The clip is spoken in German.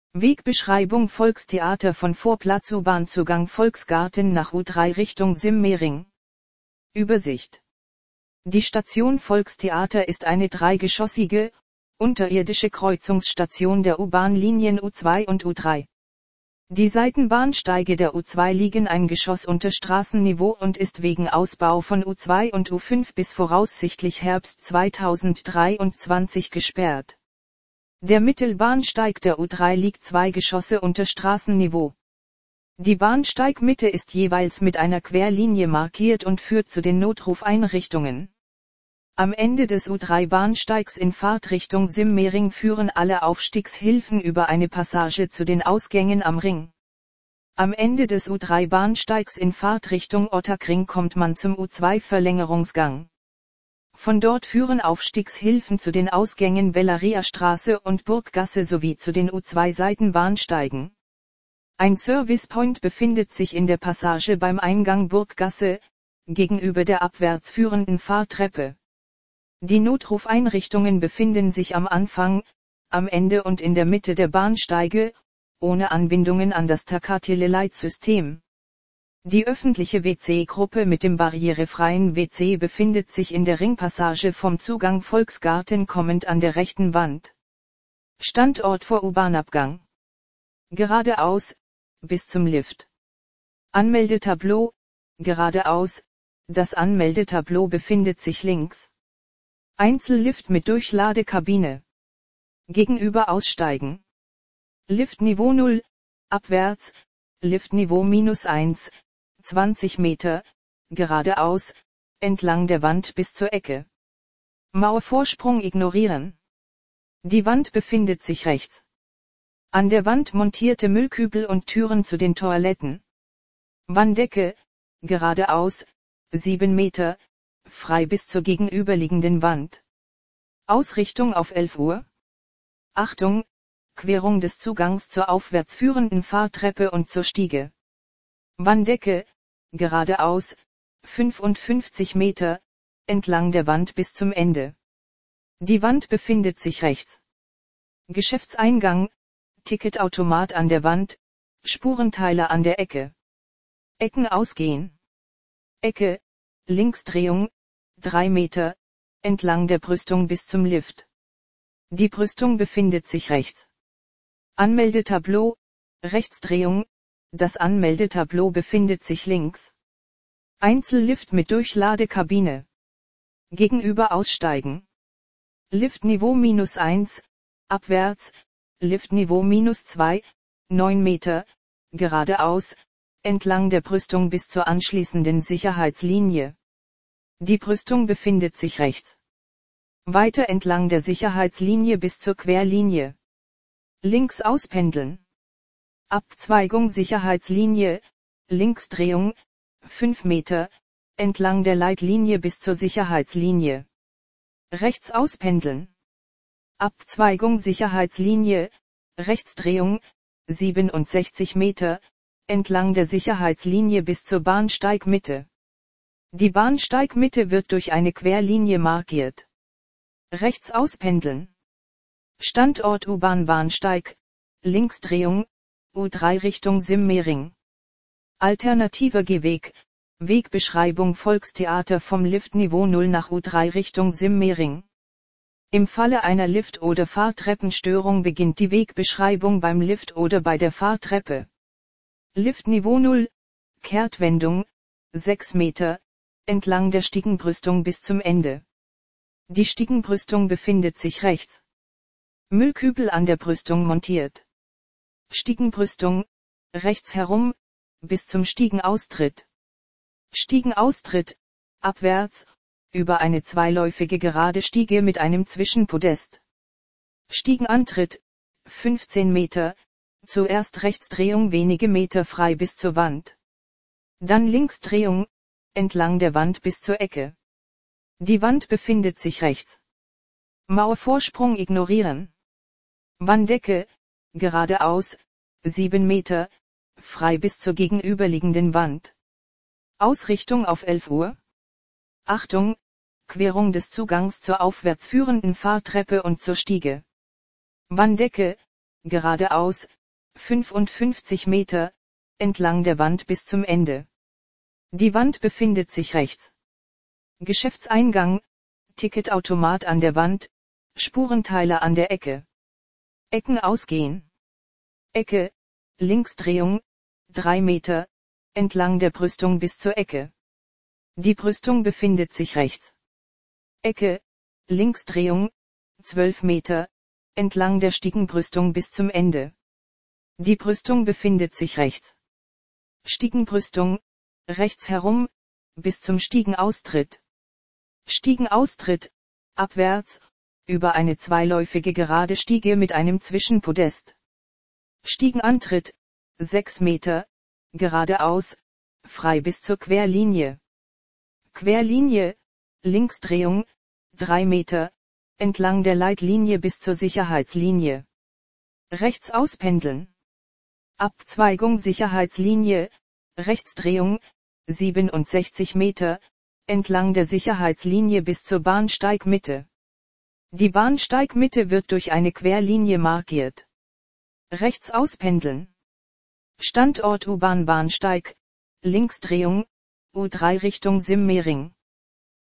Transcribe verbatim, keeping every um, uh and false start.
Wegbeschreibung Volkstheater von Vorplatz U-Bahn-Zugang Volksgarten nach U drei Richtung Simmering. Übersicht. Die Station Volkstheater ist eine dreigeschossige, unterirdische Kreuzungsstation der U-Bahn-Linien U zwei und U drei. Die Seitenbahnsteige der U zwei liegen ein Geschoss unter Straßenniveau und ist wegen Ausbau von U zwei und U fünf bis voraussichtlich Herbst zweitausenddreiundzwanzig gesperrt. Der Mittelbahnsteig der U drei liegt zwei Geschosse unter Straßenniveau. Die Bahnsteigmitte ist jeweils mit einer Querlinie markiert und führt zu den Notrufeinrichtungen. Am Ende des U drei Bahnsteigs in Fahrtrichtung Simmering führen alle Aufstiegshilfen über eine Passage zu den Ausgängen am Ring. Am Ende des U drei Bahnsteigs in Fahrtrichtung Ottakring kommt man zum U zwei Verlängerungsgang. Von dort führen Aufstiegshilfen zu den Ausgängen Bellariastraße und Burggasse sowie zu den U zwei Seitenbahnsteigen. Ein Servicepoint befindet sich in der Passage beim Eingang Burggasse, gegenüber der abwärts führenden Fahrtreppe. Die Notrufeinrichtungen befinden sich am Anfang, am Ende und in der Mitte der Bahnsteige, ohne Anbindungen an das Takatele-Leitsystem. Die öffentliche W C-Gruppe mit dem barrierefreien W C befindet sich in der Ringpassage vom Zugang Volksgarten kommend an der rechten Wand. Standort vor U-Bahn-Abgang. Geradeaus, bis zum Lift. Anmeldetableau, geradeaus, das Anmeldetableau befindet sich links. Einzellift mit Durchladekabine. Gegenüber aussteigen. Liftniveau null, abwärts, Liftniveau minus eins, zwanzig Meter, geradeaus, entlang der Wand bis zur Ecke. Mauervorsprung ignorieren. Die Wand befindet sich rechts. An der Wand montierte Müllkübel und Türen zu den Toiletten. Wanddecke, geradeaus, sieben Meter, frei bis zur gegenüberliegenden Wand. Ausrichtung auf elf Uhr. Achtung, Querung des Zugangs zur aufwärts führenden Fahrtreppe und zur Stiege. Wanddecke, geradeaus, fünfundfünfzig Meter, entlang der Wand bis zum Ende. Die Wand befindet sich rechts. Geschäftseingang, Ticketautomat an der Wand, Spurenteiler an der Ecke. Ecken ausgehen. Ecke, Linksdrehung, drei Meter, entlang der Brüstung bis zum Lift. Die Brüstung befindet sich rechts. Anmeldetableau, Rechtsdrehung, das Anmeldetableau befindet sich links. Einzellift mit Durchladekabine. Gegenüber aussteigen. Liftniveau minus eins, abwärts, Liftniveau minus zwei, neun Meter, geradeaus, entlang der Brüstung bis zur anschließenden Sicherheitslinie. Die Brüstung befindet sich rechts. Weiter entlang der Sicherheitslinie bis zur Querlinie. Links auspendeln. Abzweigung Sicherheitslinie, Linksdrehung, fünf Meter, entlang der Leitlinie bis zur Sicherheitslinie. Rechts auspendeln. Abzweigung Sicherheitslinie, Rechtsdrehung, siebenundsechzig Meter, entlang der Sicherheitslinie bis zur Bahnsteigmitte. Die Bahnsteigmitte wird durch eine Querlinie markiert. Rechts auspendeln. Standort U-Bahn-Bahnsteig, Linksdrehung, U drei Richtung Simmering. Alternativer Gehweg, Wegbeschreibung Volkstheater vom Liftniveau null nach U drei Richtung Simmering. Im Falle einer Lift- oder Fahrtreppenstörung beginnt die Wegbeschreibung beim Lift oder bei der Fahrtreppe. Liftniveau null, Kehrtwendung, sechs Meter, entlang der Stiegenbrüstung bis zum Ende. Die Stiegenbrüstung befindet sich rechts. Müllkübel an der Brüstung montiert. Stiegenbrüstung, rechts herum, bis zum Stiegenaustritt. Stiegenaustritt, abwärts, über eine zweiläufige gerade Stiege mit einem Zwischenpodest. Stiegenantritt, fünfzehn Meter, zuerst Rechtsdrehung wenige Meter frei bis zur Wand. Dann Linksdrehung, entlang der Wand bis zur Ecke. Die Wand befindet sich rechts. Mauervorsprung ignorieren. Wanddecke, geradeaus, sieben Meter, frei bis zur gegenüberliegenden Wand. Ausrichtung auf elf Uhr. Achtung, Querung des Zugangs zur aufwärts führenden Fahrtreppe und zur Stiege. Wanddecke, geradeaus, fünfundfünfzig Meter, entlang der Wand bis zum Ende. Die Wand befindet sich rechts. Geschäftseingang, Ticketautomat an der Wand, Spurenteiler an der Ecke. Ecken ausgehen. Ecke, Linksdrehung, drei Meter, entlang der Brüstung bis zur Ecke. Die Brüstung befindet sich rechts. Ecke, Linksdrehung, zwölf Meter, entlang der Stiegenbrüstung bis zum Ende. Die Brüstung befindet sich rechts. Stiegenbrüstung, rechts herum, bis zum Stiegenaustritt. Stiegenaustritt, abwärts, über eine zweiläufige gerade Stiege mit einem Zwischenpodest. Stiegenantritt, sechs Meter, geradeaus, frei bis zur Querlinie. Querlinie, Linksdrehung, drei Meter, entlang der Leitlinie bis zur Sicherheitslinie. Rechts auspendeln. Abzweigung Sicherheitslinie, Rechtsdrehung, siebenundsechzig Meter, entlang der Sicherheitslinie bis zur Bahnsteigmitte. Die Bahnsteigmitte wird durch eine Querlinie markiert. Rechts auspendeln. Standort U-Bahn Bahnsteig, Linksdrehung, U drei Richtung Simmering.